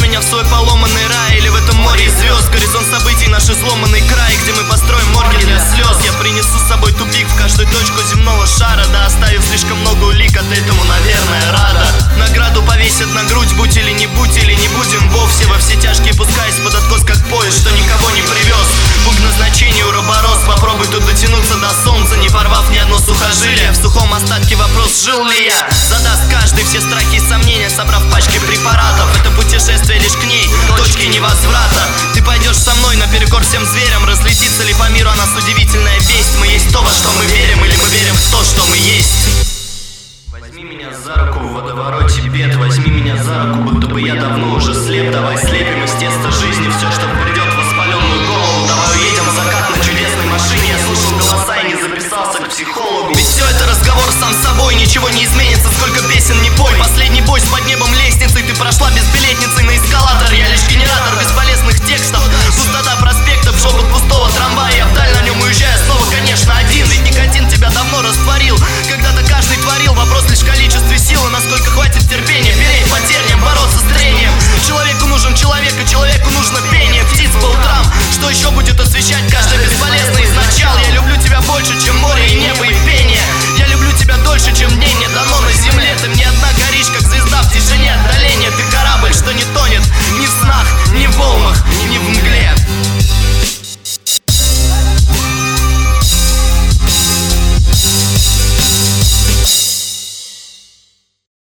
меня в свой поломанный рай, или в этом море звезд горизонт событий, наш изломанный край, где мы построим морги для слез. Я принесу с собой тупик в каждую точку земного шара, да оставив слишком много улик, от этому, наверное, рада. Награду повесят на грудь, будь или не будем вовсе во все тяжкие, пускаясь под откос, как поезд, что никого не привез. Пункт назначения Уроборос, попробуй тут дотянуться до солнца, не порвав ни одно сухожилие. В сухом остатке вопрос, жил ли я? Задаст каждый все страхи и сомнения, собрав пачки препаратов. Это путешествие лишь к ней, точки невозврата. Ты пойдешь со мной наперекор всем зверям, разлетится ли по миру о нас удивительная весть? Мы есть то, во что мы верим, или мы верим в то, что мы есть? Возьми меня за руку в водовороте бед, возьми меня за руку, будто бы я давно уже слеп. Давай слепим из теста жизни все, что придет в воспаленную голову. Давай уедем в закат на чудесной машине. Я слушал голоса и не записался к психологу. Ведь все это разговор сам с собой, ничего не изменится, сколько песен не пой. Последний бой с под небом лестницей, ты прошла без билетницы на эскалатор. Я лишь генератор бесполезных текстов, пустота проспектов, шепот пустого трамвая. Я вдаль на нем уезжаю снова, конечно, один. Ведь никотин тебя давно растворил. Когда-то каждый творил, вопрос лишь в количестве силы, насколько хватит терпения переть по терниям, бороться с трением. Человеку нужен человек, и человеку нужно пение птиц по утрам. Что еще будет освещать